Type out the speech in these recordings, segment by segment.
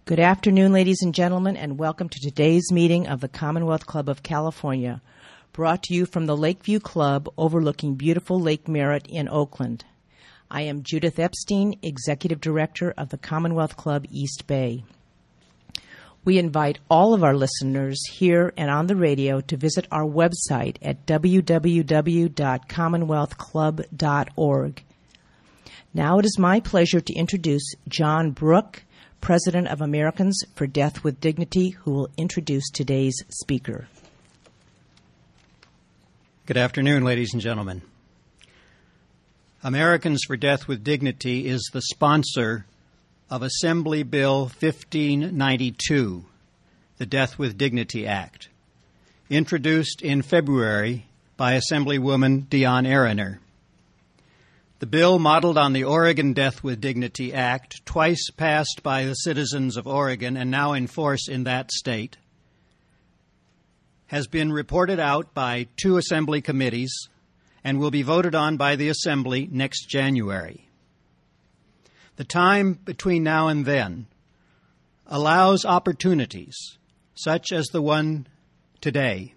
Good afternoon, ladies and gentlemen, and welcome to today's meeting of the Commonwealth Club of California, brought to you from the Lakeview Club overlooking beautiful Lake Merritt in Oakland. I am Judith Epstein, Executive Director of the Commonwealth Club East Bay. We invite all of our listeners here and on the radio to visit our website at www.commonwealthclub.org. Now it is my pleasure to introduce John Brooke, President of Americans for Death with Dignity, who will introduce today's speaker. Good afternoon, ladies and gentlemen. Americans for Death with Dignity is the sponsor of Assembly Bill 1592, the Death with Dignity Act, introduced in February by Assemblywoman Dion Araner. The bill, modeled on the Oregon Death with Dignity Act, twice passed by the citizens of Oregon and now in force in that state, has been reported out by 2 Assembly committees and will be voted on by the Assembly next January. The time between now and then allows opportunities, such as the one today,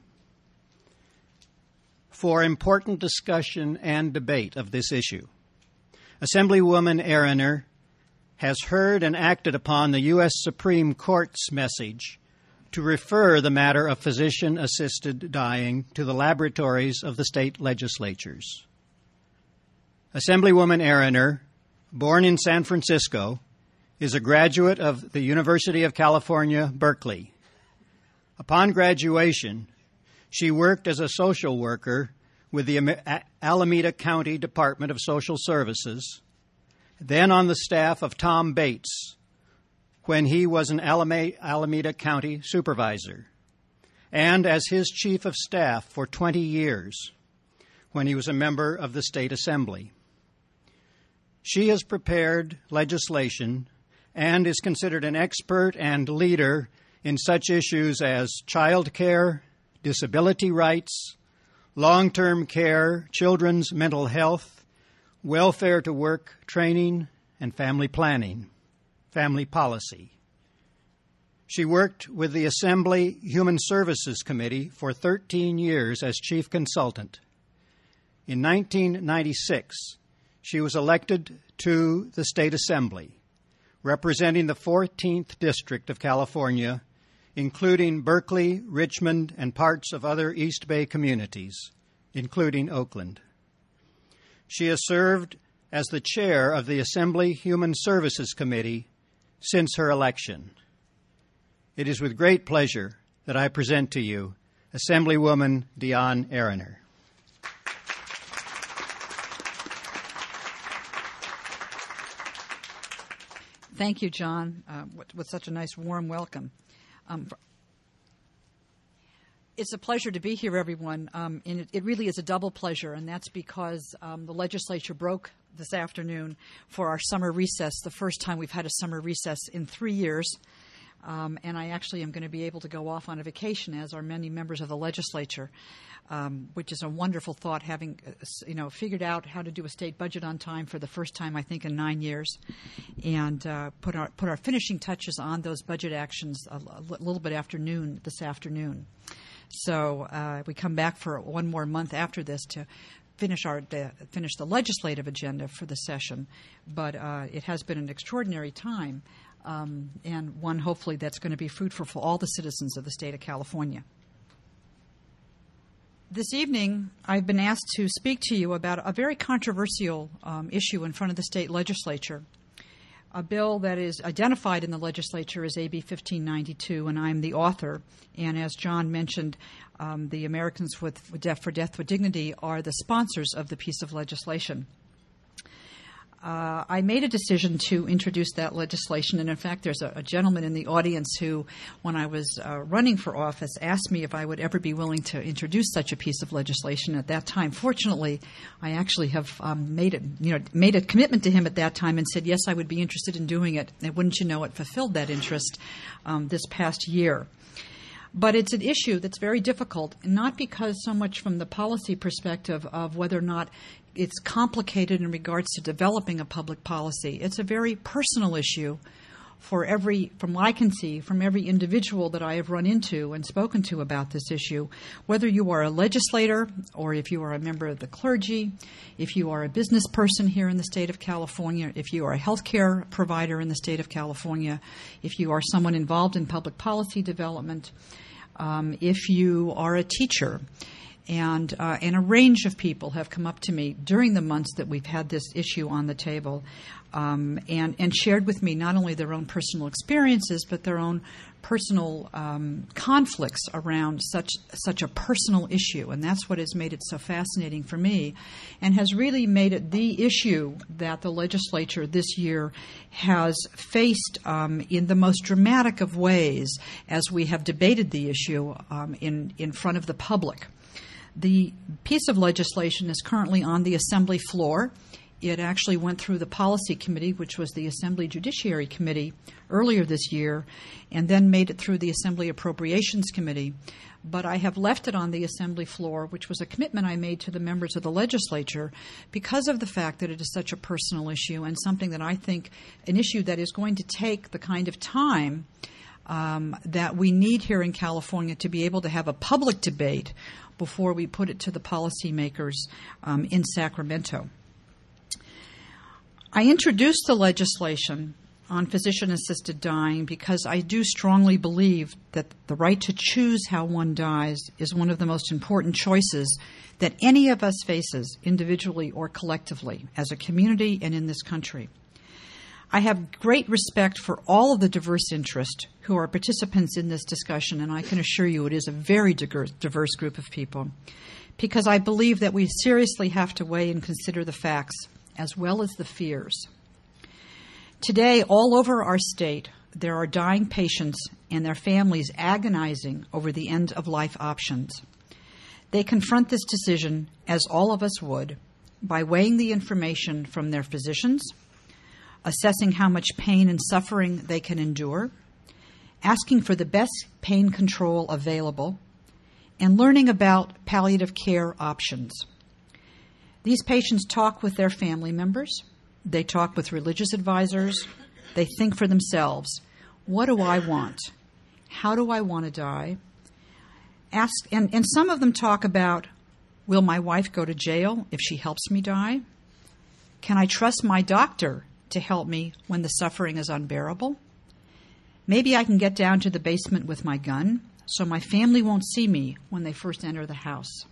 for important discussion and debate of this issue. Assemblywoman Araner has heard and acted upon the U.S. Supreme Court's message to refer the matter of physician-assisted dying to the laboratories of the state legislatures. Assemblywoman Araner, born in San Francisco, is a graduate of the University of California, Berkeley. Upon graduation, she worked as a social worker with the Alameda County Department of Social Services, then on the staff of Tom Bates when he was an Alameda County supervisor, and as his chief of staff for 20 years when he was a member of the State Assembly. She has prepared legislation and is considered an expert and leader in such issues as child care, disability rights, long-term care, children's mental health, welfare to work training, and family planning, family policy. She worked with the Assembly Human Services Committee for 13 years as chief consultant. In 1996, she was elected to the State Assembly, representing the 14th District of California, including Berkeley, Richmond, and parts of other East Bay communities, including Oakland. She has served as the chair of the Assembly Human Services Committee since her election. It is with great pleasure that I present to you Assemblywoman Dion Araner. Thank you, John, with such a nice, warm welcome. It's a pleasure to be here, everyone, and it really is a double pleasure, and that's because the legislature broke this afternoon for our summer recess, the first time we've had a summer recess in 3 years, and I actually am going to be able to go off on a vacation, as are many members of the legislature, which is a wonderful thought, having figured out how to do a state budget on time for the first time, I think, in 9 years, and put our finishing touches on those budget actions a little bit after noon this afternoon. So we come back for one more month after this to finish the legislative agenda for the session. But it has been an extraordinary time, and one hopefully that's going to be fruitful for all the citizens of the state of California. This evening, I've been asked to speak to you about a very controversial issue in front of the state legislature. A bill that is identified in the legislature as AB 1592, and I'm the author. And as John mentioned, the Americans for Death with Dignity are the sponsors of the piece of legislation. I made a decision to introduce that legislation, and in fact, there's a gentleman in the audience who, when I was running for office, asked me if I would ever be willing to introduce such a piece of legislation at that time. Fortunately, I actually have made a commitment to him at that time and said, yes, I would be interested in doing it. And wouldn't you know it, fulfilled that interest this past year. But it's an issue that's very difficult, not because so much from the policy perspective of whether or not it's complicated in regards to developing a public policy. It's a very personal issue from what I can see, from every individual that I have run into and spoken to about this issue, whether you are a legislator or if you are a member of the clergy, if you are a business person here in the state of California, if you are a healthcare provider in the state of California, if you are someone involved in public policy development, if you are a teacher, and a range of people have come up to me during the months that we've had this issue on the table and shared with me not only their own personal experiences, but their own personal conflicts around such a personal issue. And that's what has made it so fascinating for me and has really made it the issue that the legislature this year has faced in the most dramatic of ways as we have debated the issue in front of the public. The piece of legislation is currently on the Assembly floor. It actually went through the Policy Committee, which was the Assembly Judiciary Committee, earlier this year, and then made it through the Assembly Appropriations Committee. But I have left it on the Assembly floor, which was a commitment I made to the members of the legislature because of the fact that it is such a personal issue and something that I think an issue that is going to take the kind of time that we need here in California to be able to have a public debate before we put it to the policymakers in Sacramento. I introduced the legislation on physician-assisted dying because I do strongly believe that the right to choose how one dies is one of the most important choices that any of us faces, individually or collectively, as a community and in this country. I have great respect for all of the diverse interests who are participants in this discussion, and I can assure you it is a very diverse group of people, because I believe that we seriously have to weigh and consider the facts as well as the fears. Today, all over our state, there are dying patients and their families agonizing over the end-of-life options. They confront this decision, as all of us would, by weighing the information from their physicians, assessing how much pain and suffering they can endure, asking for the best pain control available, and learning about palliative care options. These patients talk with their family members, they talk with religious advisors, they think for themselves, what do I want? How do I want to die? And some of them talk about, will my wife go to jail if she helps me die? Can I trust my doctor to help me when the suffering is unbearable? Maybe I can get down to the basement with my gun so my family won't see me when they first enter the house.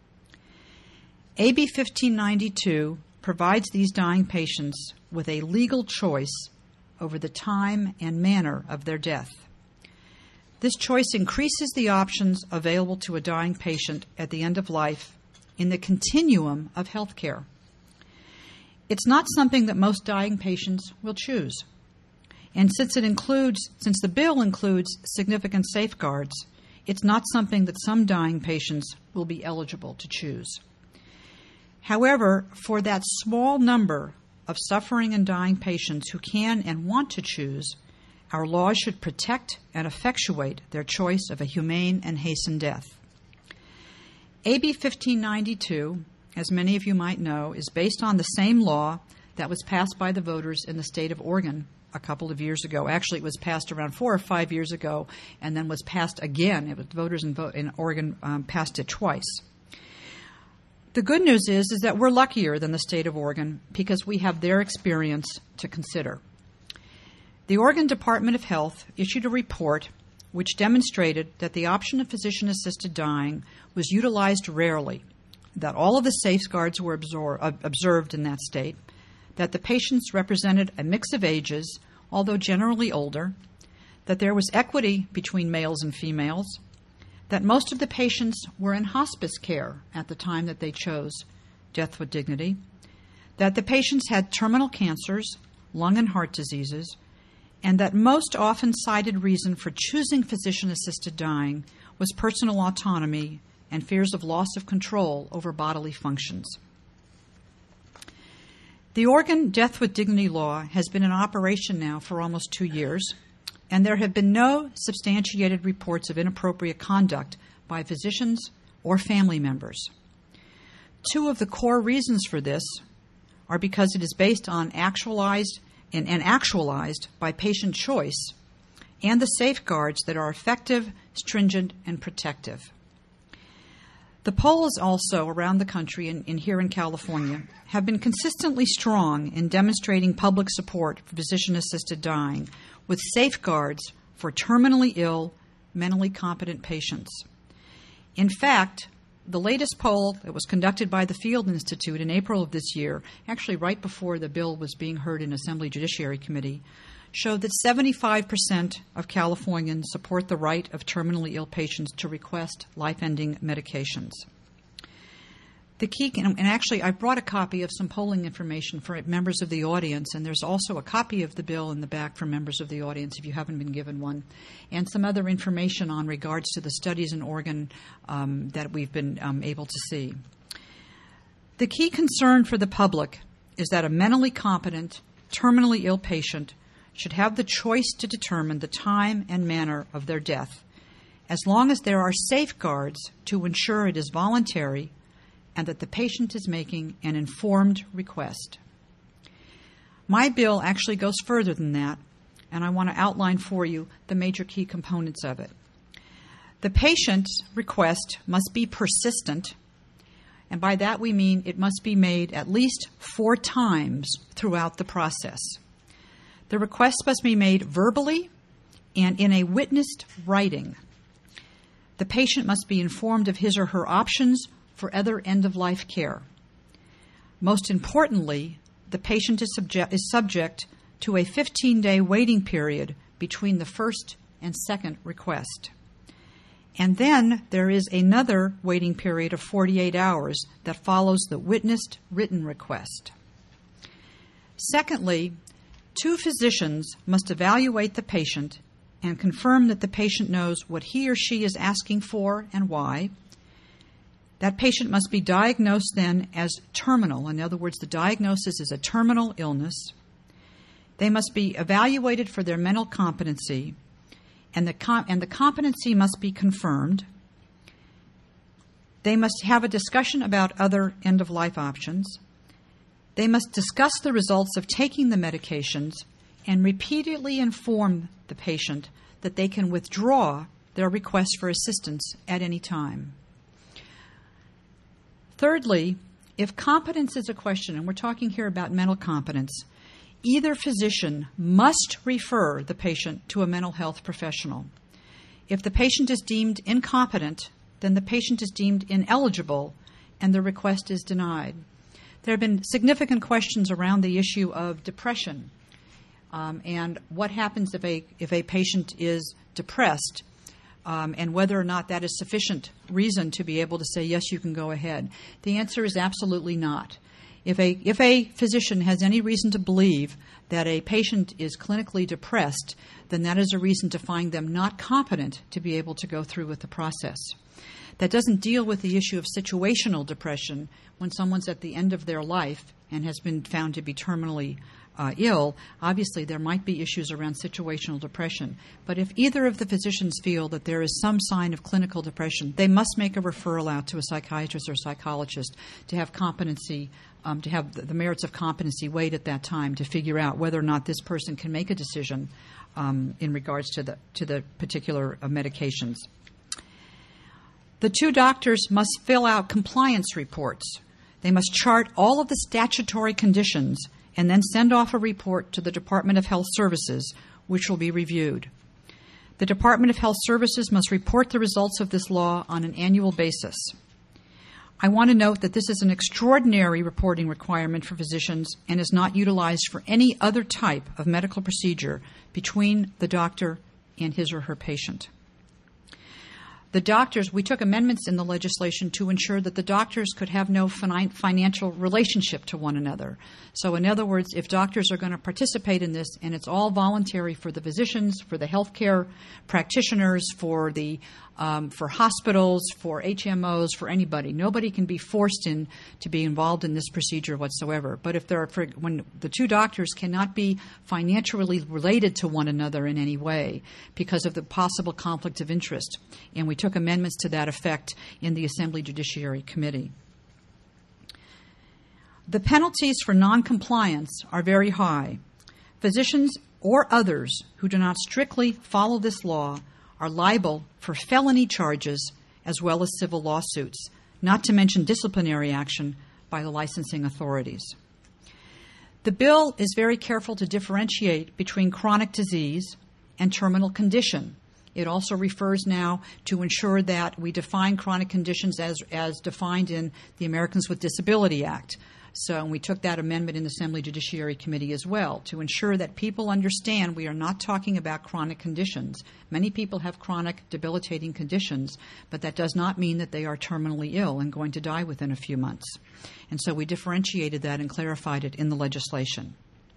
AB 1592 provides these dying patients with a legal choice over the time and manner of their death. This choice increases the options available to a dying patient at the end of life in the continuum of health care. It's not something that most dying patients will choose. And since the bill includes significant safeguards, it's not something that some dying patients will be eligible to choose. However, for that small number of suffering and dying patients who can and want to choose, our laws should protect and effectuate their choice of a humane and hastened death. AB 1592, as many of you might know, is based on the same law that was passed by the voters in the state of Oregon a couple of years ago. Actually, it was passed around 4 or 5 years ago and then was passed again. It was voters in Oregon passed it twice. The good news is that we're luckier than the state of Oregon because we have their experience to consider. The Oregon Department of Health issued a report which demonstrated that the option of physician-assisted dying was utilized rarely, that all of the safeguards were observed in that state, that the patients represented a mix of ages, although generally older, that there was equity between males and females, that most of the patients were in hospice care at the time that they chose death with dignity, that the patients had terminal cancers, lung and heart diseases, and that most often cited reason for choosing physician-assisted dying was personal autonomy and fears of loss of control over bodily functions. The Oregon Death with Dignity law has been in operation now for almost 2 years, and there have been no substantiated reports of inappropriate conduct by physicians or family members. 2 of the core reasons for this are because it is based on actualized and actualized by patient choice, and the safeguards that are effective, stringent, and protective. The polls also around the country and here in California have been consistently strong in demonstrating public support for physician-assisted dying, with safeguards for terminally ill, mentally competent patients. In fact, the latest poll that was conducted by the Field Institute in April of this year, actually right before the bill was being heard in Assembly Judiciary Committee, showed that 75% of Californians support the right of terminally ill patients to request life-ending medications. The key, and actually I brought a copy of some polling information for members of the audience, and there's also a copy of the bill in the back for members of the audience if you haven't been given one, and some other information on regards to the studies in Oregon that we've been able to see. The key concern for the public is that a mentally competent, terminally ill patient should have the choice to determine the time and manner of their death, as long as there are safeguards to ensure it is voluntary and that the patient is making an informed request. My bill actually goes further than that, and I want to outline for you the major key components of it. The patient's request must be persistent, and by that we mean it must be made at least 4 times throughout the process. The request must be made verbally and in a witnessed writing. The patient must be informed of his or her options for other end-of-life care. Most importantly, the patient is subject to a 15-day waiting period between the first and second request. And then there is another waiting period of 48 hours that follows the witnessed written request. Secondly, 2 physicians must evaluate the patient and confirm that the patient knows what he or she is asking for and why. That patient must be diagnosed then as terminal. In other words, the diagnosis is a terminal illness. They must be evaluated for their mental competency, and the competency must be confirmed. They must have a discussion about other end-of-life options. They must discuss the results of taking the medications and repeatedly inform the patient that they can withdraw their request for assistance at any time. Thirdly, if competence is a question, and we're talking here about mental competence, either physician must refer the patient to a mental health professional. If the patient is deemed incompetent, then the patient is deemed ineligible and the request is denied. There have been significant questions around the issue of depression and what happens if a patient is depressed. And whether or not that is sufficient reason to be able to say, yes, you can go ahead. The answer is absolutely not. If a physician has any reason to believe that a patient is clinically depressed, then that is a reason to find them not competent to be able to go through with the process. That doesn't deal with the issue of situational depression when someone's at the end of their life and has been found to be terminally ill. Obviously, there might be issues around situational depression. But if either of the physicians feel that there is some sign of clinical depression, they must make a referral out to a psychiatrist or psychologist to have competency, to have the merits of competency weighed at that time to figure out whether or not this person can make a decision in regards to the particular medications. The 2 doctors must fill out compliance reports. They must chart all of the statutory conditions and then send off a report to the Department of Health Services, which will be reviewed. The Department of Health Services must report the results of this law on an annual basis. I want to note that this is an extraordinary reporting requirement for physicians and is not utilized for any other type of medical procedure between the doctor and his or her patient. The doctors, we took amendments in the legislation to ensure that the doctors could have no financial relationship to one another. So in other words, if doctors are going to participate in this, and it's all voluntary for the physicians, for the healthcare practitioners, for hospitals, for HMOs, for anybody, nobody can be forced in to be involved in this procedure whatsoever. But if when the 2 doctors cannot be financially related to one another in any way because of the possible conflict of interest, and we took amendments to that effect in the Assembly Judiciary Committee. The penalties for noncompliance are very high. Physicians or others who do not strictly follow this law are liable for felony charges as well as civil lawsuits, not to mention disciplinary action by the licensing authorities. The bill is very careful to differentiate between chronic disease and terminal condition. It also refers now to ensure that we define chronic conditions as defined in the Americans with Disability Act. So we took that amendment in the Assembly Judiciary Committee as well to ensure that people understand we are not talking about chronic conditions. Many people have chronic debilitating conditions, but that does not mean that they are terminally ill and going to die within a few months. And so we differentiated that and clarified it in the legislation.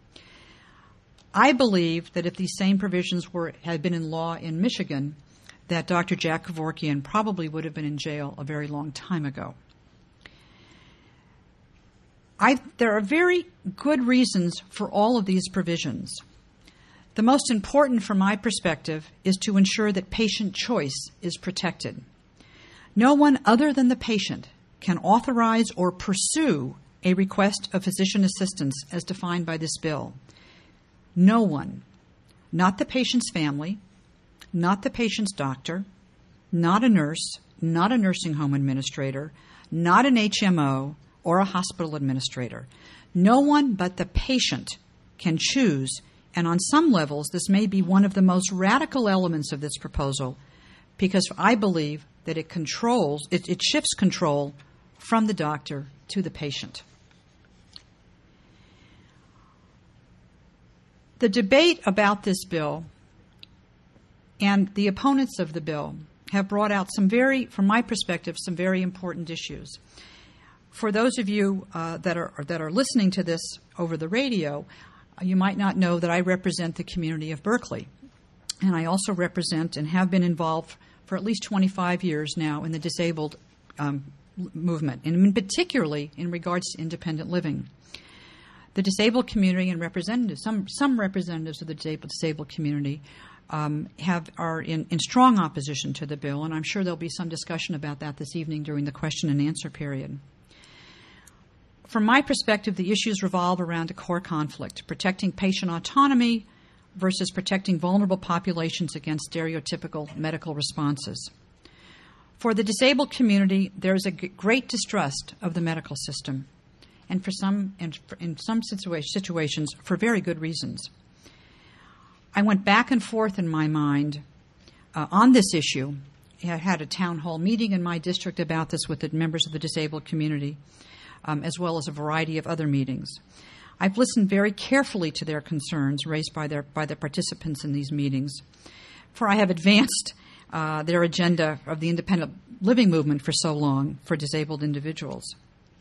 I believe that if these same provisions had been in law in Michigan, that Dr. Jack Kevorkian probably would have been in jail a very long time ago. There are very good reasons for all of these provisions. The most important from my perspective is to ensure that patient choice is protected. No one other than the patient can authorize or pursue a request of physician assistance as defined by this bill. No one, not the patient's family, not the patient's doctor, not a nurse, not a nursing home administrator, not an HMO, or a hospital administrator. No one but the patient can choose, and on some levels this may be one of the most radical elements of this proposal, because I believe that it shifts control from the doctor to the patient. The debate about this bill and the opponents of the bill have brought out from my perspective, some very important issues. For those of you that are listening to this over the radio, you might not know that I represent the community of Berkeley. And I also represent and have been involved for at least 25 years now in the disabled movement, and particularly in regards to independent living. The disabled community and representatives, some representatives of the disabled community are in strong opposition to the bill, and I'm sure there'll be some discussion about that this evening during the question and answer period. From my perspective, the issues revolve around a core conflict, protecting patient autonomy versus protecting vulnerable populations against stereotypical medical responses. For the disabled community, there is a great distrust of the medical system, and in some situations, for very good reasons. I went back and forth in my mind on this issue. I had a town hall meeting in my district about this with the members of the disabled community, as well as a variety of other meetings. I've listened very carefully to their concerns raised by the participants in these meetings, for I have advanced their agenda of the independent living movement for so long for disabled individuals.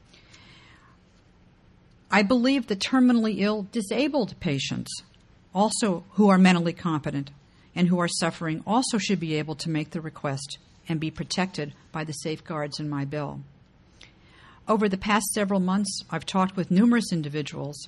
I believe that terminally ill disabled patients, also who are mentally competent and who are suffering, also should be able to make the request and be protected by the safeguards in my bill. Over the past several months, I've talked with numerous individuals,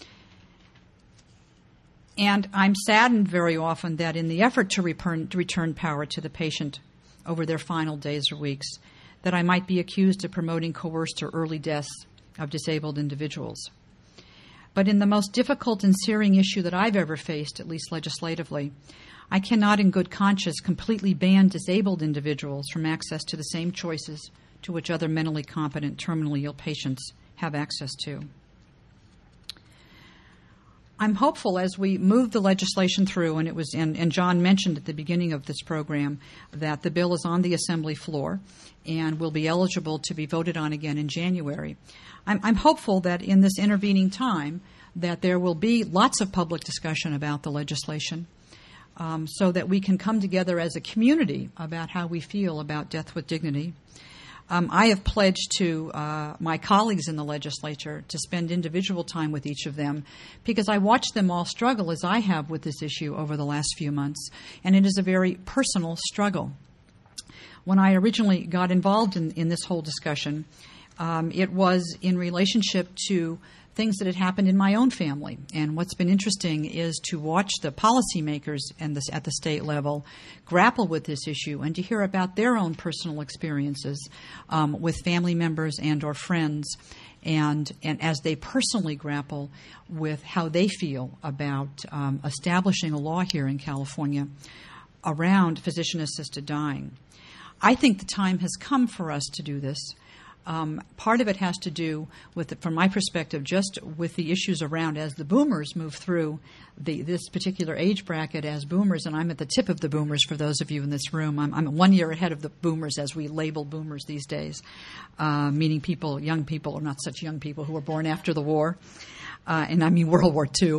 and I'm saddened very often that in the effort to return power to the patient over their final days or weeks, that I might be accused of promoting coerced or early deaths of disabled individuals. But in the most difficult and searing issue that I've ever faced, at least legislatively, I cannot in good conscience completely ban disabled individuals from access to the same choices to which other mentally competent, terminally ill patients have access to. I'm hopeful as we move the legislation through, and John mentioned at the beginning of this program that the bill is on the Assembly floor and will be eligible to be voted on again in January. I'm hopeful that in this intervening time that there will be lots of public discussion about the legislation so that we can come together as a community about how we feel about death with dignity. I have pledged to my colleagues in the legislature to spend individual time with each of them because I watch them all struggle as I have with this issue over the last few months, and it is a very personal struggle. When I originally got involved in this whole discussion, it was in relationship to things that had happened in my own family. And what's been interesting is to watch the policymakers at the state level grapple with this issue and to hear about their own personal experiences with family members and or friends. and as they personally grapple with how they feel about establishing a law here in California around physician-assisted dying. I think the time has come for us to do this. Part of it has to do with, from my perspective, just with the issues around as the boomers move through this particular age bracket as boomers, and I'm at the tip of the boomers for those of you in this room. I'm 1 year ahead of the boomers as we label boomers these days, meaning people, young people, or not such young people who were born after the war, and I mean World War II.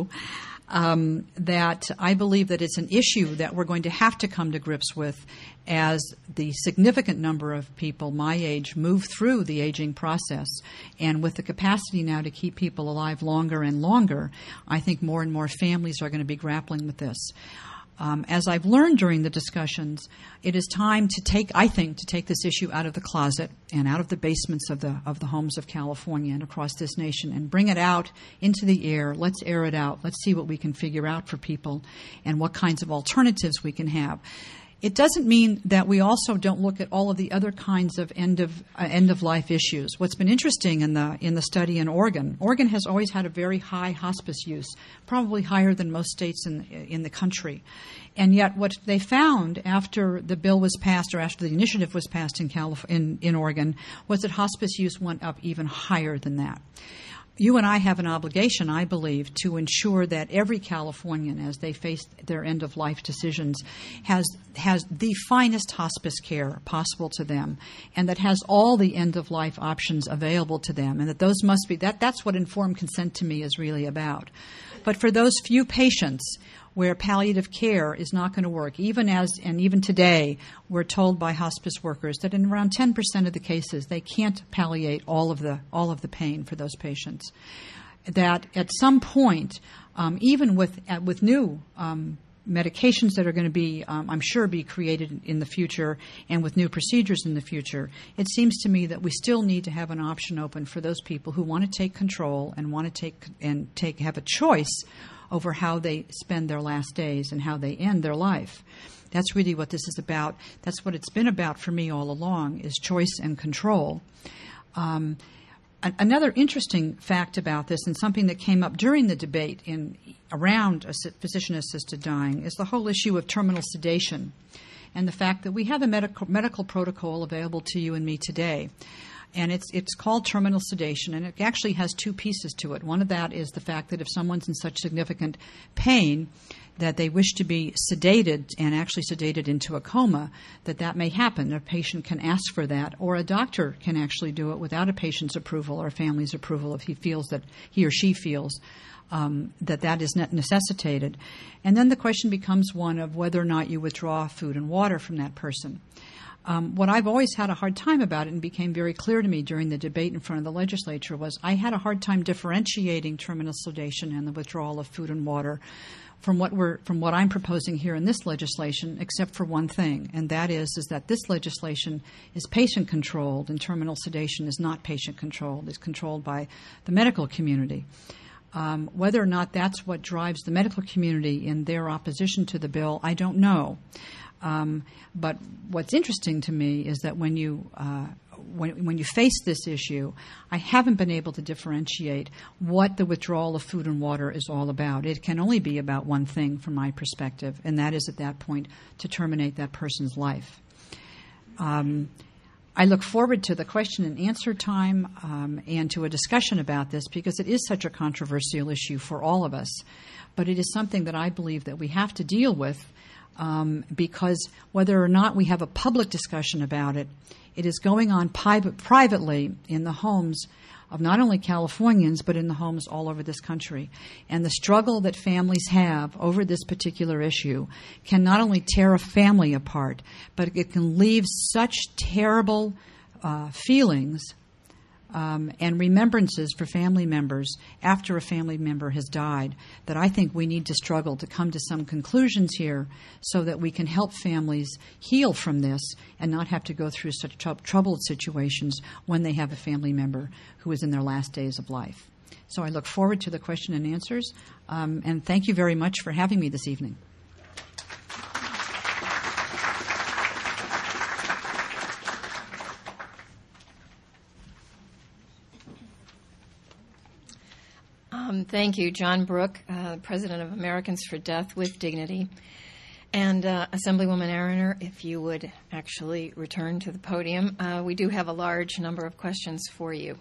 That I believe that it's an issue that we're going to have to come to grips with as the significant number of people my age move through the aging process. And with the capacity now to keep people alive longer and longer, I think more and more families are going to be grappling with this. As I've learned during the discussions, it is time to take this issue out of the closet and out of the basements of the homes of California and across this nation and bring it out into the air. Let's air it out. Let's see what we can figure out for people and what kinds of alternatives we can have. It doesn't mean that we also don't look at all of the other kinds of end of life issues. What's been interesting in the study in Oregon has always had a very high hospice use, probably higher than most states in the country. And yet what they found after the bill was passed or after the initiative was passed in Oregon was that hospice use went up even higher than that. You and I have an obligation, I believe, to ensure that every Californian, as they face their end-of-life decisions, has the finest hospice care possible to them, and that has all the end-of-life options available to them, and that those must be that's what informed consent to me is really about. But for those few patients where palliative care is not going to work, even today, we're told by hospice workers that in around 10% of the cases they can't palliate all of the pain for those patients. That at some point, even with new medications that are going to be, I'm sure, be created in the future, and with new procedures in the future, it seems to me that we still need to have an option open for those people who want to take control and want to have a choice over how they spend their last days and how they end their life. That's really what this is about. That's what it's been about for me all along, is choice and control. Another interesting fact about this, and something that came up during the debate around physician-assisted dying, is the whole issue of terminal sedation and the fact that we have a medical protocol available to you and me today. And it's called terminal sedation, and it actually has two pieces to it. One of that is the fact that if someone's in such significant pain that they wish to be sedated and actually sedated into a coma, that may happen. A patient can ask for that, or a doctor can actually do it without a patient's approval or a family's approval if he or she feels that is necessitated. And then the question becomes one of whether or not you withdraw food and water from that person. What I've always had a hard time about it, and became very clear to me during the debate in front of the legislature, was I had a hard time differentiating terminal sedation and the withdrawal of food and water from what I'm proposing here in this legislation, except for one thing, and that is that this legislation is patient-controlled, and terminal sedation is not patient-controlled. It's controlled by the medical community. Whether or not that's what drives the medical community in their opposition to the bill, I don't know. But what's interesting to me is that when you face this issue, I haven't been able to differentiate what the withdrawal of food and water is all about. It can only be about one thing from my perspective, and that is at that point to terminate that person's life. I look forward to the question and answer time and to a discussion about this, because it is such a controversial issue for all of us. But it is something that I believe that we have to deal with, because whether or not we have a public discussion about it, it is going on privately in the homes of not only Californians, but in the homes all over this country. And the struggle that families have over this particular issue can not only tear a family apart, but it can leave such terrible feelings and remembrances for family members after a family member has died, that I think we need to struggle to come to some conclusions here so that we can help families heal from this and not have to go through such troubled situations when they have a family member who is in their last days of life. So I look forward to the question and answers, and thank you very much for having me this evening. Thank you, John Brooke, President of Americans for Death with Dignity. And Assemblywoman Aroner, if you would actually return to the podium, we do have a large number of questions for you.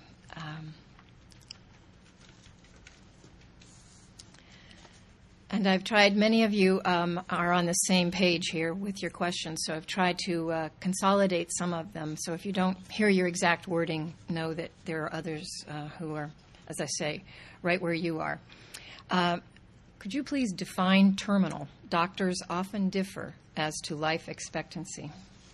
And I've tried, many of you are on the same page here with your questions, so I've tried to consolidate some of them. So if you don't hear your exact wording, know that there are others who are, as I say, right where you are. Could you please define terminal? Doctors often differ as to life expectancy.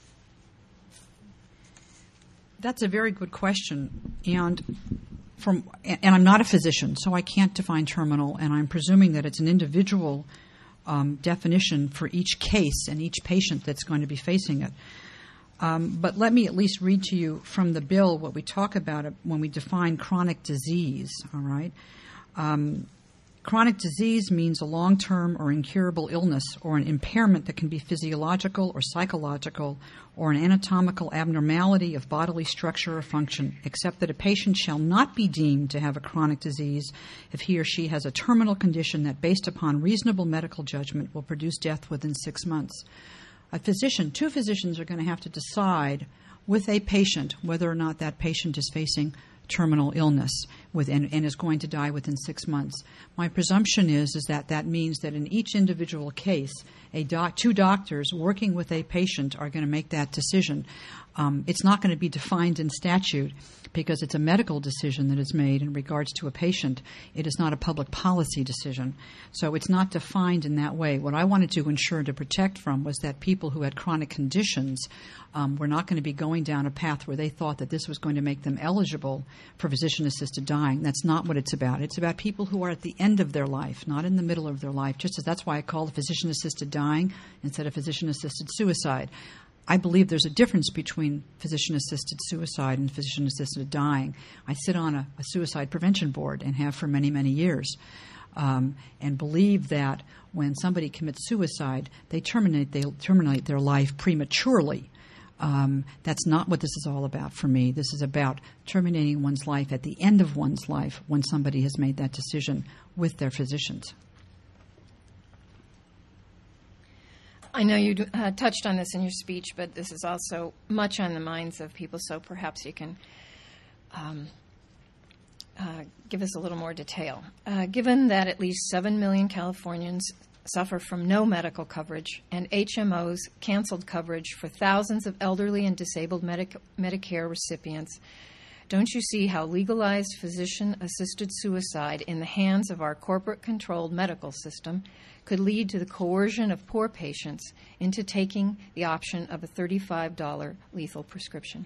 That's a very good question. And I'm not a physician, so I can't define terminal, and I'm presuming that it's an individual definition for each case and each patient that's going to be facing it. But let me at least read to you from the bill what we talk about when we define chronic disease, all right? Chronic disease means a long-term or incurable illness or an impairment that can be physiological or psychological or an anatomical abnormality of bodily structure or function, except that a patient shall not be deemed to have a chronic disease if he or she has a terminal condition that, based upon reasonable medical judgment, will produce death within 6 months. Two physicians are going to have to decide with a patient whether or not that patient is facing terminal illness and is going to die within 6 months. My presumption is that means that in each individual case, two doctors working with a patient are going to make that decision. It's not going to be defined in statute because it's a medical decision that is made in regards to a patient. It is not a public policy decision. So it's not defined in that way. What I wanted to ensure to protect from was that people who had chronic conditions were not going to be going down a path where they thought that this was going to make them eligible for physician-assisted dying. That's not what it's about. It's about people who are at the end of their life, not in the middle of their life. That's why I call it physician-assisted dying instead of physician-assisted suicide. I believe there's a difference between physician-assisted suicide and physician-assisted dying. I sit on a suicide prevention board and have for many, many years, and believe that when somebody commits suicide, they terminate their life prematurely. That's not what this is all about for me. This is about terminating one's life at the end of one's life when somebody has made that decision with their physicians. I know you touched on this in your speech, but this is also much on the minds of people, so perhaps you can give us a little more detail. Given that at least 7 million Californians suffer from no medical coverage and HMOs canceled coverage for thousands of elderly and disabled Medicare recipients, don't you see how legalized physician-assisted suicide in the hands of our corporate-controlled medical system could lead to the coercion of poor patients into taking the option of a $35 lethal prescription?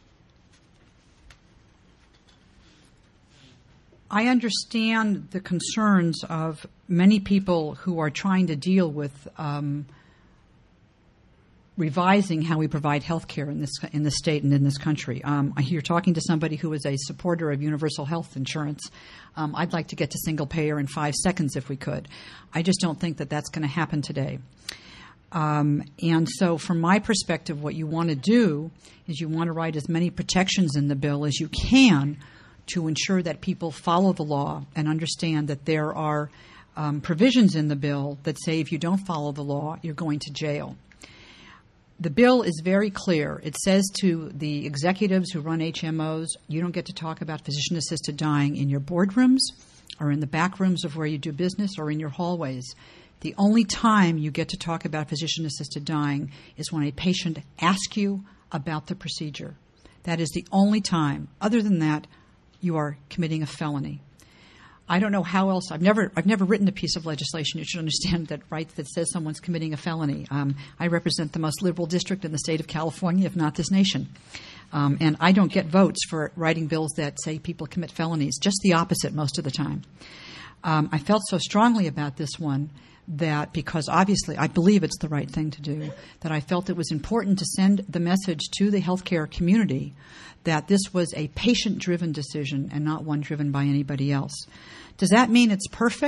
I understand the concerns of many people who are trying to deal with revising how we provide health care in the state and in this country. You're talking to somebody who is a supporter of universal health insurance. I'd like to get to single payer in 5 seconds if we could. I just don't think that that's going to happen today. And so from my perspective, what you want to do is you want to write as many protections in the bill as you can to ensure that people follow the law and understand that there are provisions in the bill that say if you don't follow the law, you're going to jail. The bill is very clear. It says to the executives who run HMOs, you don't get to talk about physician-assisted dying in your boardrooms or in the back rooms of where you do business or in your hallways. The only time you get to talk about physician-assisted dying is when a patient asks you about the procedure. That is the only time. Other than that, you are committing a felony. I don't know how else. I've never written a piece of legislation. You should understand that, right, that says someone's committing a felony. I represent the most liberal district in the state of California, if not this nation. And I don't get votes for writing bills that say people commit felonies. Just the opposite most of the time. I felt so strongly about this one that because obviously I believe it's the right thing to do, that I felt it was important to send the message to the healthcare community that this was a patient-driven decision and not one driven by anybody else. Does that mean it's perfect?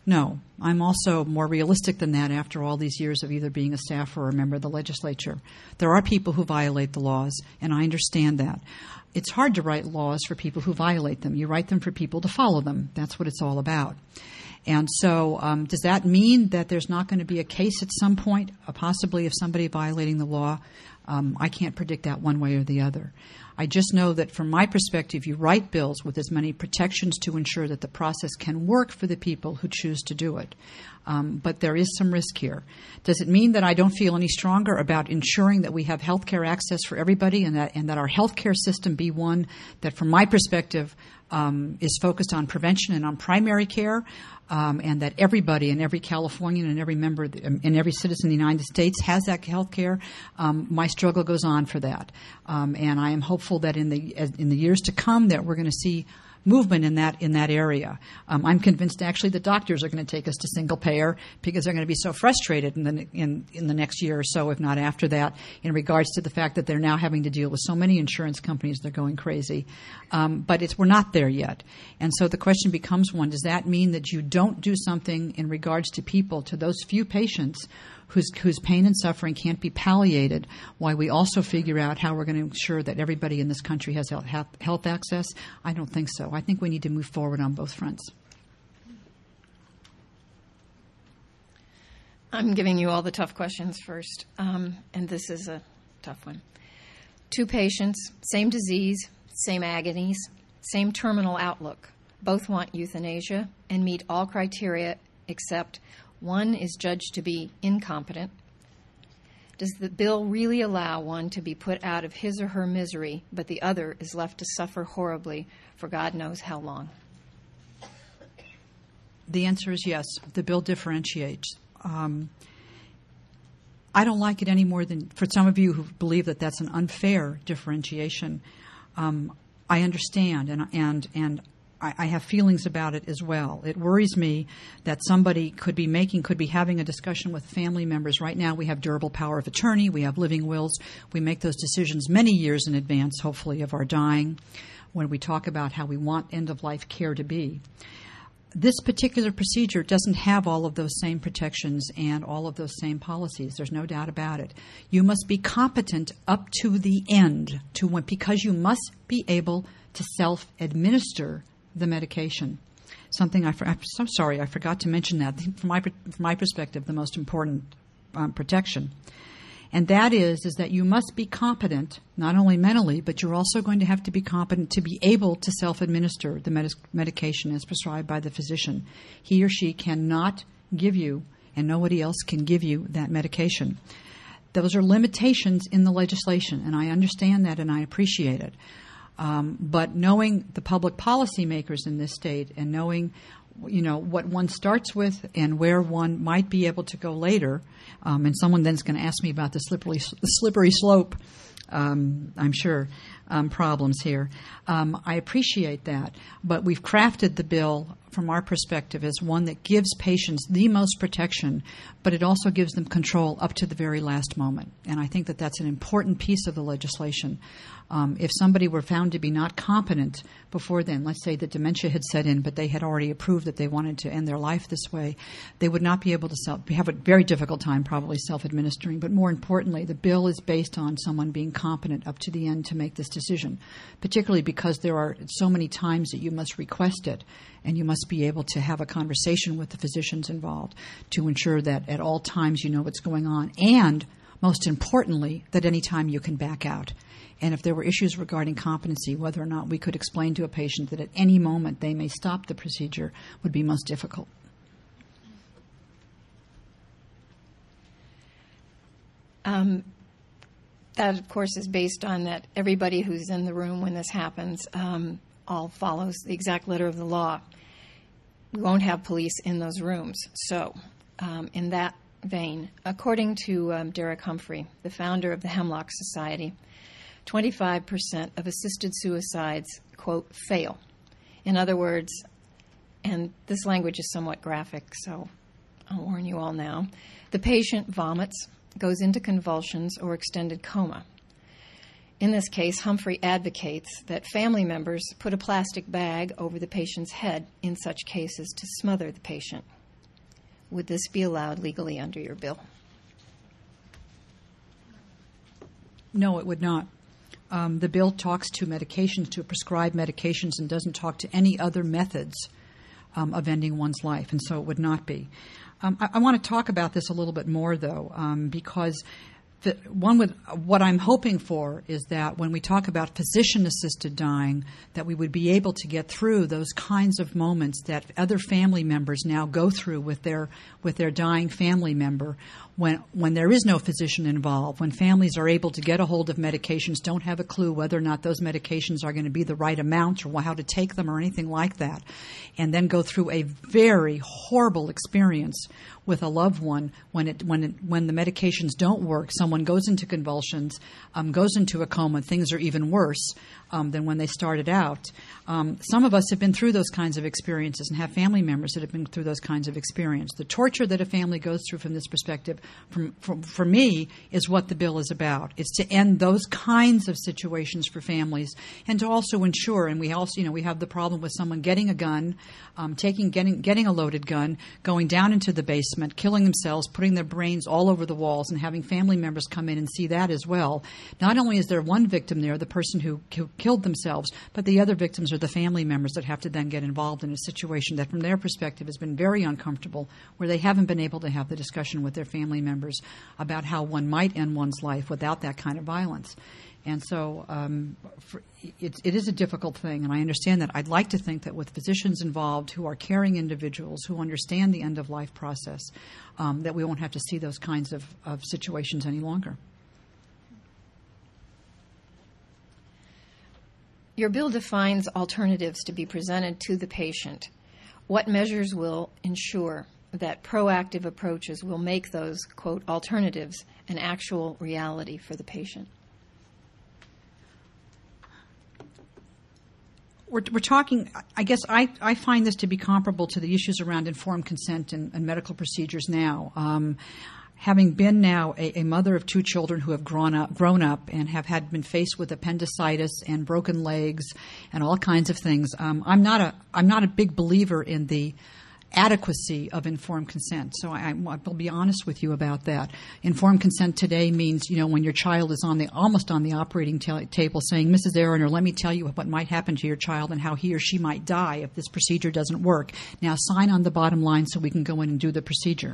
No. I'm also more realistic than that after all these years of either being a staffer or a member of the legislature. There are people who violate the laws, and I understand that. It's hard to write laws for people who violate them. You write them for people to follow them. That's what it's all about. And so does that mean that there's not going to be a case at some point, possibly of somebody violating the law? I can't predict that one way or the other. I just know that from my perspective, you write bills with as many protections to ensure that the process can work for the people who choose to do it. But there is some risk here. Does it mean that I don't feel any stronger about ensuring that we have health care access for everybody and that our health care system be one that, from my perspective, is focused on prevention and on primary care, and that everybody and every Californian and every member and every citizen of the United States has that health care? My struggle goes on for that. And I am hopeful that in the years to come that we're going to see movement in that area. I'm convinced actually the doctors are going to take us to single payer because they're going to be so frustrated in the next year or so, if not after that, in regards to the fact that they're now having to deal with so many insurance companies. They're going crazy. But we're not there yet. And so the question becomes one, does that mean that you don't do something in regards to people, to those few patients whose pain and suffering can't be palliated, while we also figure out how we're going to ensure that everybody in this country has health access? I don't think so. I think we need to move forward on both fronts. I'm giving you all the tough questions first, and this is a tough one. 2 patients, same disease, same agonies, same terminal outlook. Both want euthanasia and meet all criteria except one is judged to be incompetent. Does the bill really allow one to be put out of his or her misery, but the other is left to suffer horribly for God knows how long? The answer is yes. The bill differentiates. I don't like it any more than, for some of you who believe that that's an unfair differentiation, I understand, and I have feelings about it as well. It worries me that somebody could be having a discussion with family members. Right now we have durable power of attorney, we have living wills. We make those decisions many years in advance, hopefully, of our dying, when we talk about how we want end-of-life care to be. This particular procedure doesn't have all of those same protections and all of those same policies. There's no doubt about it. You must be competent up to the end, because you must be able to self-administer the medication. Something I'm so sorry, I forgot to mention that. From my perspective, the most important protection. And that is that you must be competent, not only mentally, but you're also going to have to be competent to be able to self-administer the medication as prescribed by the physician. He or she cannot give you, and nobody else can give you, that medication. Those are limitations in the legislation, and I understand that and I appreciate it. But knowing the public policy makers in this state and knowing, what one starts with and where one might be able to go later, and someone then is going to ask me about the slippery slope, I'm sure, problems here. I appreciate that, but we've crafted the bill from our perspective as one that gives patients the most protection, but it also gives them control up to the very last moment. And I think that that's an important piece of the legislation. If somebody were found to be not competent before then, let's say that dementia had set in, but they had already approved that they wanted to end their life this way, they would not be able to have a very difficult time probably self-administering. But more importantly, the bill is based on someone being competent up to the end to make this decision, particularly because there are so many times that you must request it, and you must be able to have a conversation with the physicians involved to ensure that at all times you know what's going on, and most importantly, that any time you can back out. And if there were issues regarding competency, whether or not we could explain to a patient that at any moment they may stop the procedure would be most difficult. That, of course, is based on that everybody who's in the room when this happens all follows the exact letter of the law. We won't have police in those rooms. So in that vein, according to Derek Humphrey, the founder of the Hemlock Society, 25% of assisted suicides, quote, fail. In other words, and this language is somewhat graphic, so I'll warn you all now, the patient vomits, goes into convulsions or extended coma. In this case, Humphrey advocates that family members put a plastic bag over the patient's head in such cases to smother the patient. Would this be allowed legally under your bill? No, it would not. The bill talks to medications, to prescribed medications, and doesn't talk to any other methods of ending one's life, and so it would not be. I want to talk about this a little bit more, though, because what I'm hoping for is that when we talk about physician-assisted dying, that we would be able to get through those kinds of moments that other family members now go through with their dying family member when there is no physician involved, when families are able to get a hold of medications, don't have a clue whether or not those medications are going to be the right amount or how to take them or anything like that, and then go through a very horrible experience with a loved one when the medications don't work. Someone goes into convulsions, goes into a coma. Things are even worse than when they started out. Some of us have been through those kinds of experiences and have family members that have been through those kinds of experiences. The torture that a family goes through from this perspective, for me, is what the bill is about. It's to end those kinds of situations for families, and to also ensure. And we also, we have the problem with someone getting a gun, getting a loaded gun, going down into the basement, killing themselves, putting their brains all over the walls, and having family members come in and see that as well. Not only is there one victim there, the person who killed themselves, but the other victims are the family members that have to then get involved in a situation that from their perspective has been very uncomfortable, where they haven't been able to have the discussion with their family members about how one might end one's life without that kind of violence. And so it is a difficult thing, and I understand that. I'd like to think that with physicians involved who are caring individuals, who understand the end-of-life process, that we won't have to see those kinds of situations any longer. Your bill defines alternatives to be presented to the patient. What measures will ensure that proactive approaches will make those, quote, alternatives an actual reality for the patient? We're talking, I guess I find this to be comparable to the issues around informed consent and medical procedures now. Having been now a mother of two children who have grown up and have been faced with appendicitis and broken legs and all kinds of things, I'm not a big believer in the adequacy of informed consent. So I will be honest with you about that. Informed consent today means, when your child is almost on the operating table saying, Mrs. Aroner, let me tell you what might happen to your child and how he or she might die if this procedure doesn't work. Now sign on the bottom line so we can go in and do the procedure.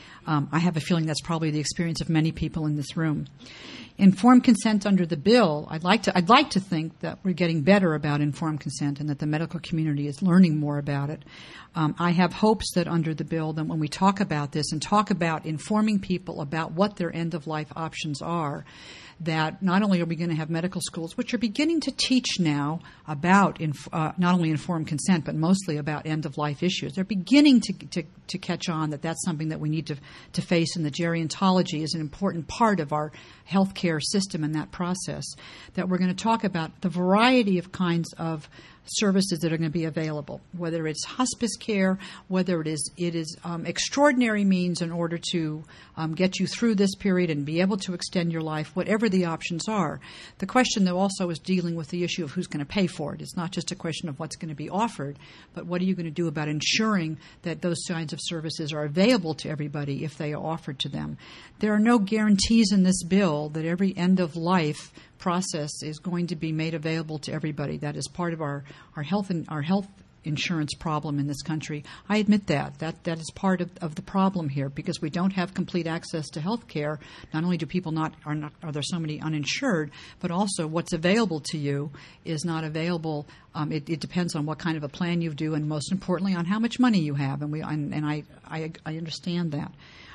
I have a feeling that's probably the experience of many people in this room. Informed consent under the bill, I'd like to think that we're getting better about informed consent and that the medical community is learning more about it. I have hopes that under the bill, that when we talk about this and talk about informing people about what their end-of-life options are, that not only are we going to have medical schools, which are beginning to teach now about not only informed consent, but mostly about end-of-life issues. They're beginning to catch on that that's something that we need to face, and that gerontology is an important part of our healthcare system in that process, that we're going to talk about the variety of kinds of services that are going to be available, whether it's hospice care, whether it is extraordinary means in order to get you through this period and be able to extend your life, whatever the options are. The question, though, also is dealing with the issue of who's going to pay for it. It's not just a question of what's going to be offered, but what are you going to do about ensuring that those kinds of services are available to everybody if they are offered to them. There are no guarantees in this bill that every end-of-life process is going to be made available to everybody. That is part of our health insurance problem in this country. I admit that is part of the problem here, because we don't have complete access to health care. Not only do people are there so many uninsured, but also what's available to you is not available. It depends on what kind of a plan you do, and most importantly on how much money you have. And I understand that.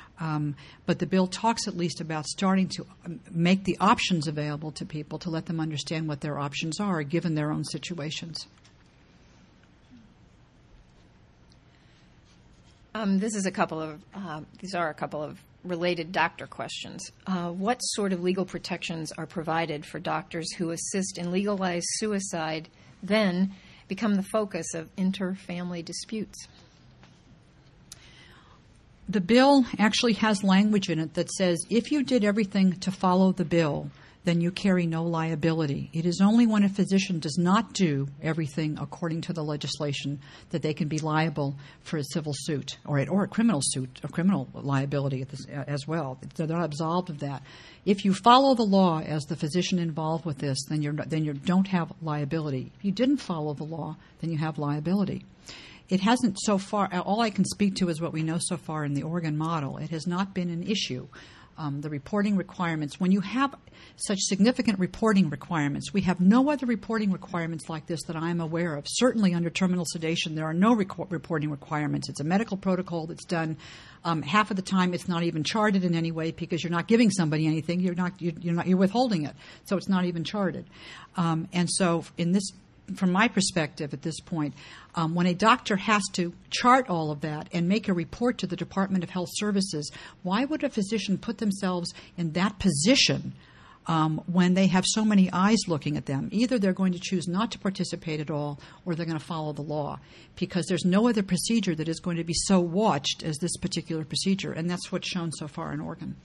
But the bill talks at least about starting to make the options available to people, to let them understand what their options are given their own situations. These are a couple of related doctor questions. What sort of legal protections are provided for doctors who assist in legalized suicide, then become the focus of inter-family disputes? The bill actually has language in it that says if you did everything to follow the bill, then you carry no liability. It is only when a physician does not do everything according to the legislation that they can be liable for a civil suit or a criminal suit, a criminal liability as well. They're not absolved of that. If you follow the law as the physician involved with this, then you don't have liability. If you didn't follow the law, then you have liability. It hasn't so far. All I can speak to is what we know so far in the Oregon model. It has not been an issue. The reporting requirements, when you have such significant reporting requirements, we have no other reporting requirements like this that I'm aware of. Certainly under terminal sedation, there are no reporting requirements. It's a medical protocol that's done. Half of the time, it's not even charted in any way because you're not giving somebody anything. You're withholding it, so it's not even charted. And so, from my perspective at this point, when a doctor has to chart all of that and make a report to the Department of Health Services, why would a physician put themselves in that position when they have so many eyes looking at them? Either they're going to choose not to participate at all or they're going to follow the law, because there's no other procedure that is going to be so watched as this particular procedure, and that's what's shown so far in Oregon.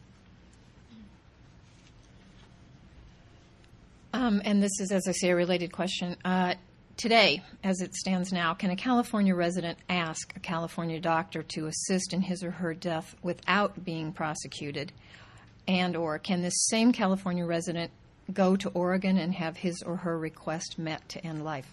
And this is, as I say, a related question. Today, as it stands now, can a California resident ask a California doctor to assist in his or her death without being prosecuted? And or can this same California resident go to Oregon and have his or her request met to end life?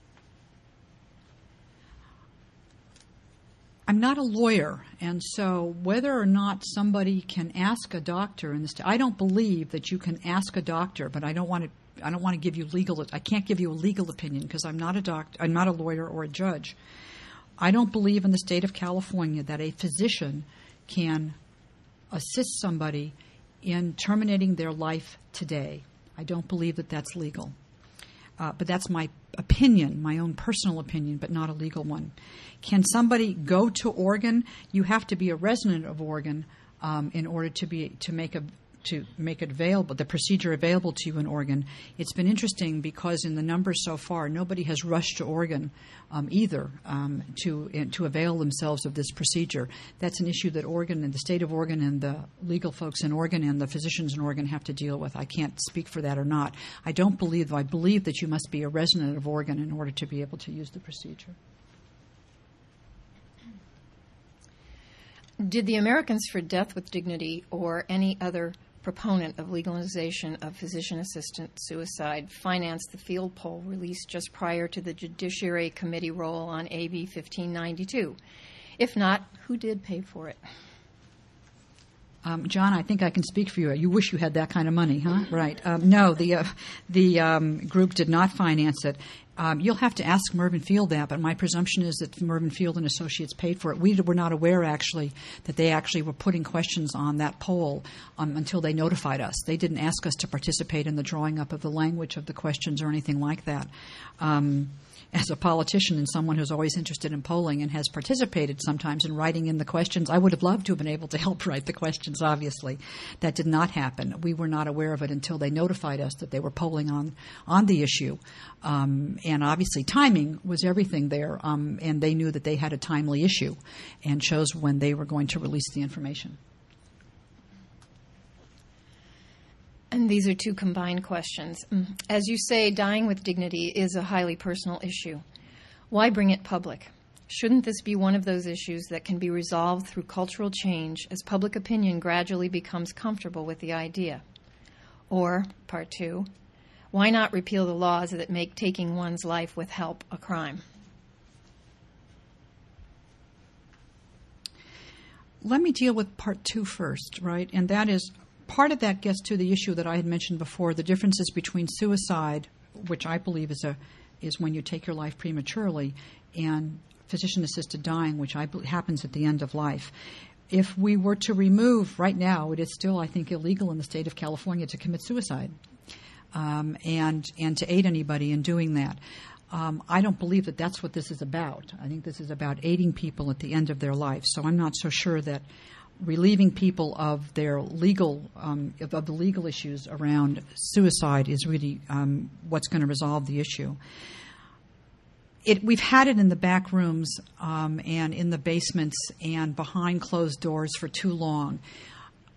I'm not a lawyer, and so whether or not somebody can ask a doctor in this, I don't believe that you can ask a doctor, but I don't want to give you I can't give you a legal opinion because I'm not a doctor, I'm not a lawyer or a judge. I don't believe in the state of California that a physician can assist somebody in terminating their life today. I don't believe that that's legal. But that's my opinion, my own personal opinion, but not a legal one. Can somebody go to Oregon? You have to be a resident of Oregon in order to make it available, the procedure available to you in Oregon. It's been interesting because in the numbers so far, nobody has rushed to Oregon either to avail themselves of this procedure. That's an issue that Oregon and the state of Oregon and the legal folks in Oregon and the physicians in Oregon have to deal with. I can't speak for that or not. I believe that you must be a resident of Oregon in order to be able to use the procedure. Did the Americans for Death with Dignity or any other proponent of legalization of physician-assisted suicide finance the field poll released just prior to the Judiciary Committee roll on AB 1592? If not, who did pay for it? John, I think I can speak for you. You wish you had that kind of money, huh? Right. No, the group did not finance it. You'll have to ask Mervyn Field that, but my presumption is that Mervyn Field and Associates paid for it. We were not aware, actually, that they actually were putting questions on that poll until they notified us. They didn't ask us to participate in the drawing up of the language of the questions or anything like that. As a politician and someone who's always interested in polling and has participated sometimes in writing in the questions, I would have loved to have been able to help write the questions, obviously. That did not happen. We were not aware of it until they notified us that they were polling on the issue. And obviously timing was everything there, and they knew that they had a timely issue and chose when they were going to release the information. And these are two combined questions. As you say, dying with dignity is a highly personal issue. Why bring it public? Shouldn't this be one of those issues that can be resolved through cultural change as public opinion gradually becomes comfortable with the idea? Or, part two, why not repeal the laws that make taking one's life with help a crime? Let me deal with part two first, right? And that is, part of that gets to the issue that I had mentioned before, the differences between suicide, which I believe is when you take your life prematurely, and physician-assisted dying, which I believe happens at the end of life. If we were to remove, right now, it is still, I think, illegal in the state of California to commit suicide and to aid anybody in doing that. I don't believe that that's what this is about. I think this is about aiding people at the end of their life. So I'm not so sure that relieving people of their legal of the legal issues around suicide is really what's going to resolve the issue. We've had it in the back rooms and in the basements and behind closed doors for too long.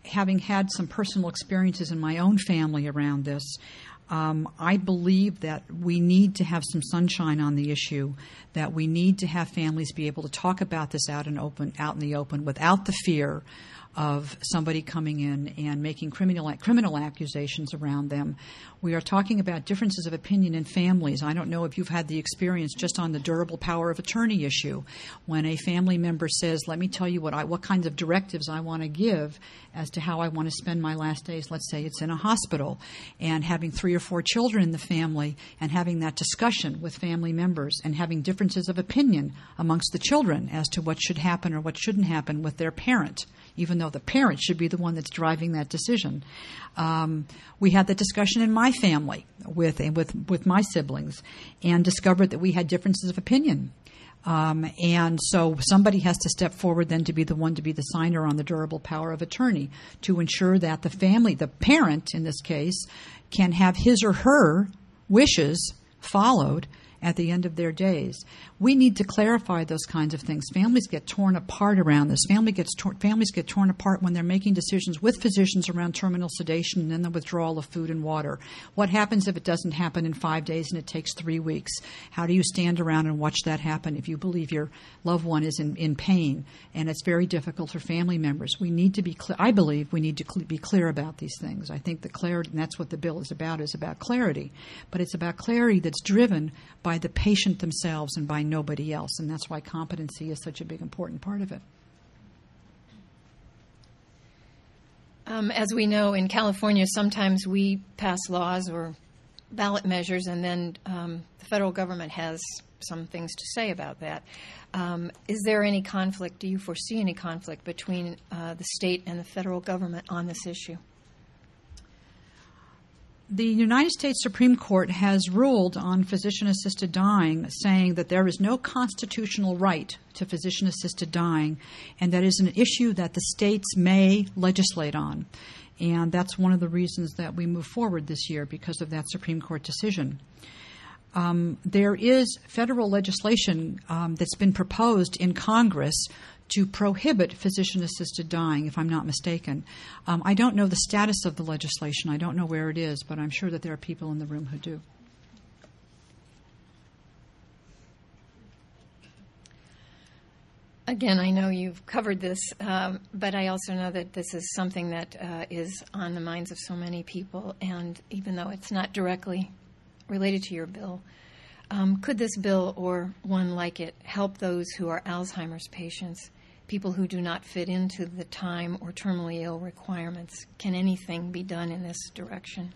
having had some personal experiences in my own family around this, I believe that we need to have some sunshine on the issue, that we need to have families be able to talk about this out in the open without the fear of somebody coming in and making criminal accusations around them. We are talking about differences of opinion in families. I don't know if you've had the experience just on the durable power of attorney issue, when a family member says, let me tell you what kinds of directives I want to give as to how I want to spend my last days. Let's say it's in a hospital, and having 3 or 4 children in the family and having that discussion with family members and having differences of opinion amongst the children as to what should happen or what shouldn't happen with their parent, even though the parent should be the one that's driving that decision. We had that discussion in my family with my siblings, and discovered that we had differences of opinion. And so somebody has to step forward then to be the one to be the signer on the durable power of attorney to ensure that the family, the parent in this case, can have his or her wishes followed at the end of their days. We need to clarify those kinds of things. Families get torn apart around this. Families get torn apart when they're making decisions with physicians around terminal sedation and then the withdrawal of food and water. What happens if it doesn't happen in 5 days and it takes 3 weeks? How do you stand around and watch that happen if you believe your loved one is in pain? And it's very difficult for family members. We need to be clear. I believe we need to be clear about these things. I think the clarity, and that's what the bill is about clarity. But it's about clarity that's driven by the patient themselves and by nobody else, and that's why competency is such a big important part of it. As we know, in California, sometimes we pass laws or ballot measures, and then the federal government has some things to say about that. Is there any conflict? Do you foresee any conflict between the state and the federal government on this issue? The United States Supreme Court has ruled on physician-assisted dying, saying that there is no constitutional right to physician-assisted dying, and that is an issue that the states may legislate on. And that's one of the reasons that we move forward this year, because of that Supreme Court decision. There is federal legislation that's been proposed in Congress to prohibit physician-assisted dying, if I'm not mistaken. I don't know the status of the legislation. I don't know where it is, but I'm sure that there are people in the room who do. Again, I know you've covered this, but I also know that this is something that is on the minds of so many people, and even though it's not directly related to your bill, could this bill or one like it help those who are Alzheimer's patients, people who do not fit into the time or terminally ill requirements? Can anything be done in this direction?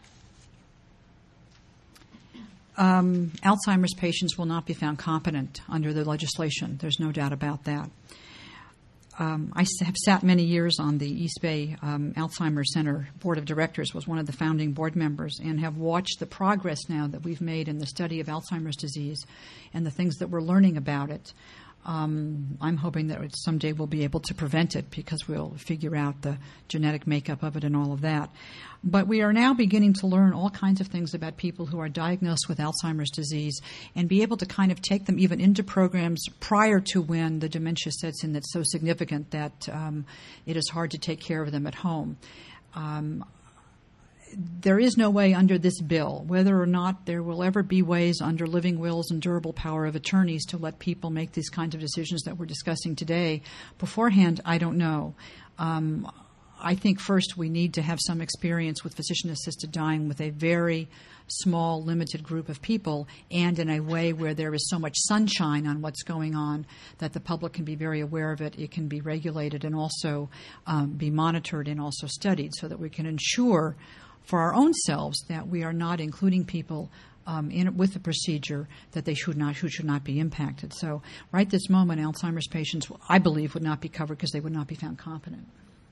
Alzheimer's patients will not be found competent under the legislation. There's no doubt about that. I have sat many years on the East Bay Alzheimer's Center Board of Directors, was one of the founding board members, and have watched the progress now that we've made in the study of Alzheimer's disease and the things that we're learning about it. I'm hoping that someday we'll be able to prevent it because we'll figure out the genetic makeup of it and all of that. But we are now beginning to learn all kinds of things about people who are diagnosed with Alzheimer's disease and be able to kind of take them even into programs prior to when the dementia sets in that's so significant that it is hard to take care of them at home. There is no way under this bill, whether or not there will ever be ways under living wills and durable power of attorneys to let people make these kinds of decisions that we're discussing today. Beforehand, I don't know. I think first we need to have some experience with physician-assisted dying with a very small, limited group of people, and in a way where there is so much sunshine on what's going on that the public can be very aware of it. It can be regulated and also be monitored and also studied so that we can ensure for our own selves that we are not including people with the procedure that they should not be impacted. So right this moment, Alzheimer's patients, I believe, would not be covered because they would not be found competent.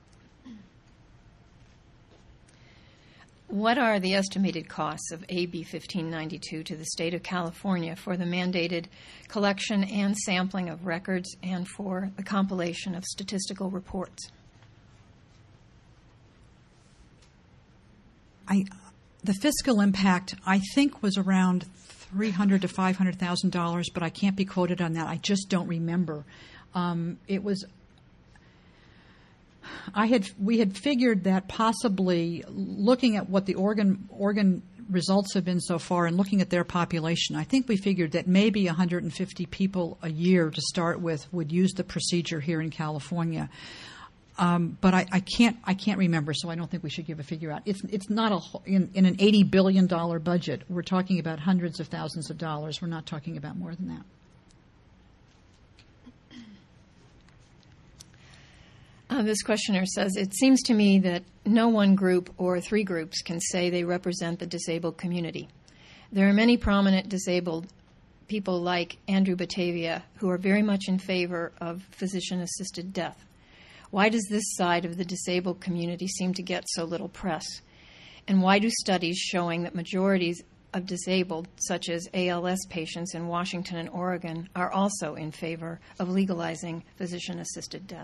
What are the estimated costs of AB 1592 to the state of California for the mandated collection and sampling of records and for the compilation of statistical reports? The fiscal impact, I think, was around $300,000 to $500,000, but I can't be quoted on that. I just don't remember. It was we had figured that possibly looking at what the Oregon results have been so far and looking at their population, I think we figured that maybe 150 people a year to start with would use the procedure here in California. But I can't remember, so I don't think we should give a figure out. It's not in an $80 billion budget. We're talking about hundreds of thousands of dollars. We're not talking about more than that. This questioner says, it seems to me that no one group or three groups can say they represent the disabled community. There are many prominent disabled people like Andrew Batavia who are very much in favor of physician-assisted death. Why does this side of the disabled community seem to get so little press? And why do studies showing that majorities of disabled, such as ALS patients in Washington and Oregon, are also in favor of legalizing physician-assisted death?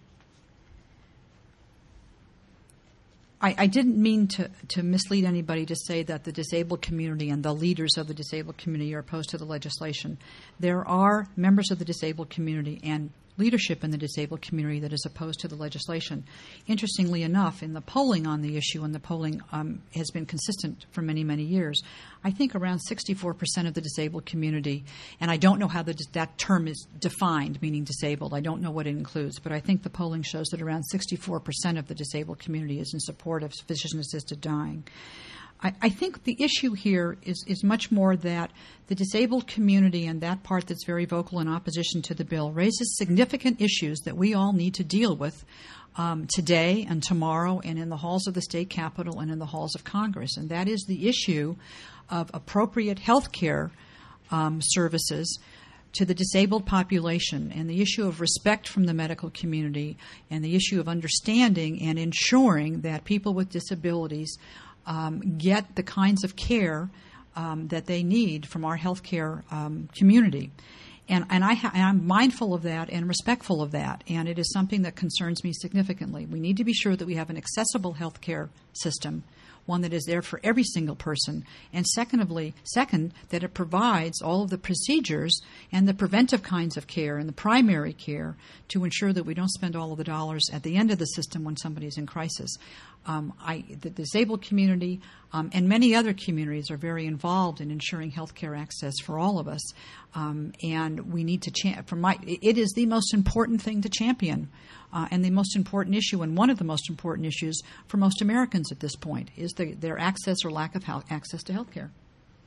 I didn't mean to mislead anybody to say that the disabled community and the leaders of the disabled community are opposed to the legislation. There are members of the disabled community and leadership in the disabled community that is opposed to the legislation. Interestingly enough, in the polling on the issue, and the polling has been consistent for many, many years, I think around 64% of the disabled community, and I don't know how that term is defined, meaning disabled. I don't know what it includes, but I think the polling shows that around 64% of the disabled community is in support of physician-assisted dying. I think the issue here is much more that the disabled community and that part that's very vocal in opposition to the bill raises significant issues that we all need to deal with today and tomorrow and in the halls of the state capitol and in the halls of Congress. And that is the issue of appropriate health care services to the disabled population, and the issue of respect from the medical community, and the issue of understanding and ensuring that people with disabilities get the kinds of care that they need from our healthcare community. And I'm mindful of that and respectful of that, and it is something that concerns me significantly. We need to be sure that we have an accessible healthcare system, one that is there for every single person, and second, that it provides all of the procedures and the preventive kinds of care and the primary care to ensure that we don't spend all of the dollars at the end of the system when somebody's in crisis. The disabled community and many other communities are very involved in ensuring health care access for all of us, and we need to it is the most important thing to champion, and the most important issue, and one of the most important issues for most Americans at this point, is their access or lack of access to health care.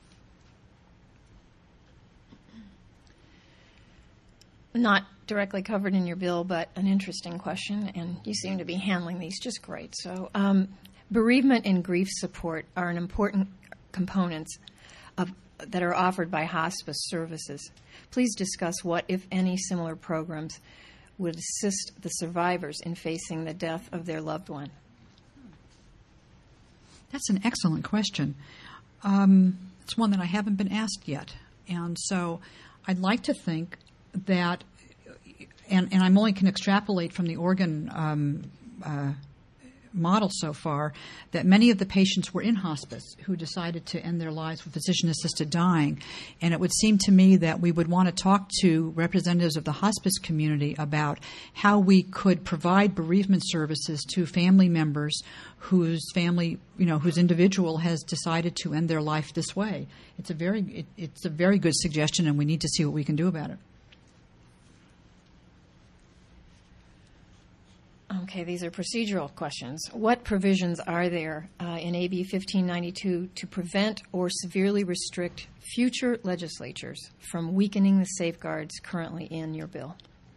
Not directly covered in your bill, but an interesting question, and you seem to be handling these just great. So bereavement and grief support are an important components that are offered by hospice services. Please discuss what, if any, similar programs would assist the survivors in facing the death of their loved one. That's an excellent question. It's one that I haven't been asked yet. And so I'd like to think that, and I'm only can extrapolate from the Oregon model so far, that many of the patients were in hospice who decided to end their lives with physician-assisted dying. And it would seem to me that we would want to talk to representatives of the hospice community about how we could provide bereavement services to family members whose individual has decided to end their life this way. It's a very good suggestion, and we need to see what we can do about it. Okay, these are procedural questions. What provisions are there in AB 1592 to prevent or severely restrict future legislatures from weakening the safeguards currently in your bill?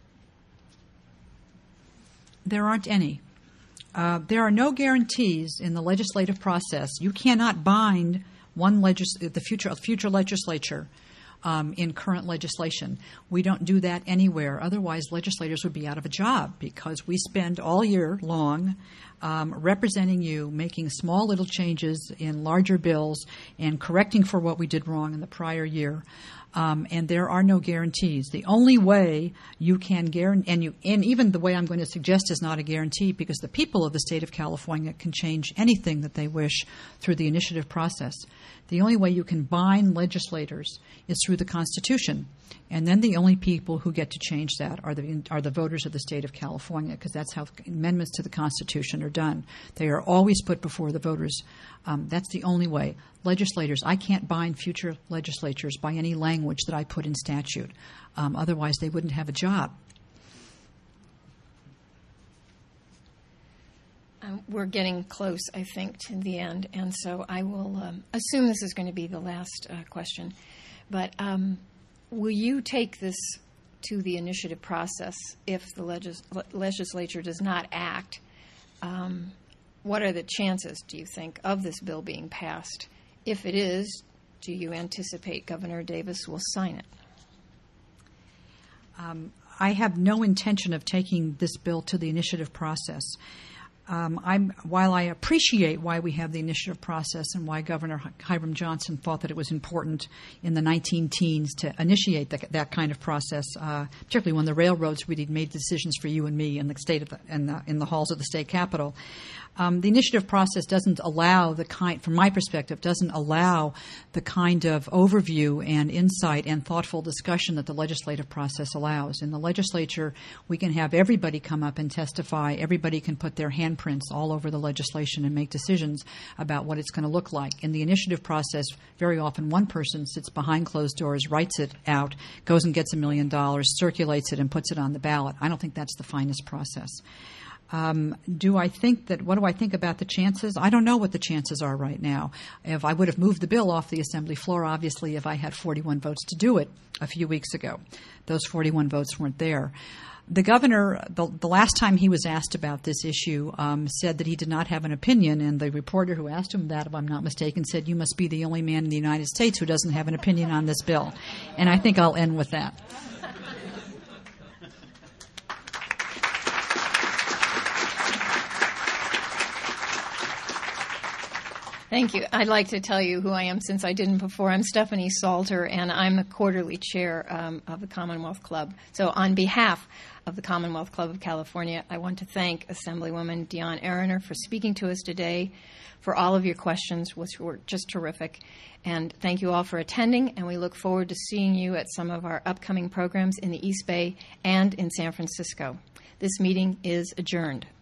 There aren't any. There are no guarantees in the legislative process. You cannot bind the future legislature in current legislation. We don't do that anywhere. Otherwise, legislators would be out of a job, because we spend all year long representing you, making small little changes in larger bills and correcting for what we did wrong in the prior year. And there are no guarantees. The only way you can guarantee, and even the way I'm going to suggest is not a guarantee, because the people of the state of California can change anything that they wish through the initiative process. The only way you can bind legislators is through the Constitution. And then the only people who get to change that are the voters of the state of California, because that's how amendments to the Constitution are done. They are always put before the voters. That's the only way. Legislators, I can't bind future legislatures by any language that I put in statute. Otherwise, they wouldn't have a job. We're getting close, I think, to the end, and so I will assume this is going to be the last question. But will you take this to the initiative process if the legislature does not act? What are the chances, do you think, of this bill being passed? If it is, do you anticipate Governor Davis will sign it? I have no intention of taking this bill to the initiative process. While I appreciate why we have the initiative process and why Governor Hiram Johnson thought that it was important in the 19-teens to initiate that kind of process, particularly when the railroads really made decisions for you and me in the state of in the halls of the state capitol. The initiative process doesn't allow from my perspective, doesn't allow the kind of overview and insight and thoughtful discussion that the legislative process allows. In the legislature, we can have everybody come up and testify. Everybody can put their handprints all over the legislation and make decisions about what it's going to look like. In the initiative process, very often one person sits behind closed doors, writes it out, goes and gets $1 million, circulates it, and puts it on the ballot. I don't think that's the finest process. What do I think about the chances? I don't know what the chances are right now. If I would have moved the bill off the assembly floor, obviously, if I had 41 votes to do it a few weeks ago. Those 41 votes weren't there. The governor, the last time he was asked about this issue, said that he did not have an opinion, and the reporter who asked him that, if I'm not mistaken, said, "You must be the only man in the United States who doesn't have an opinion on this bill." And I think I'll end with that. Thank you. I'd like to tell you who I am since I didn't before. I'm Stephanie Salter, and I'm the quarterly chair of the Commonwealth Club. So on behalf of the Commonwealth Club of California, I want to thank Assemblywoman Dion Ariner for speaking to us today, for all of your questions, which were just terrific. And thank you all for attending, and we look forward to seeing you at some of our upcoming programs in the East Bay and in San Francisco. This meeting is adjourned.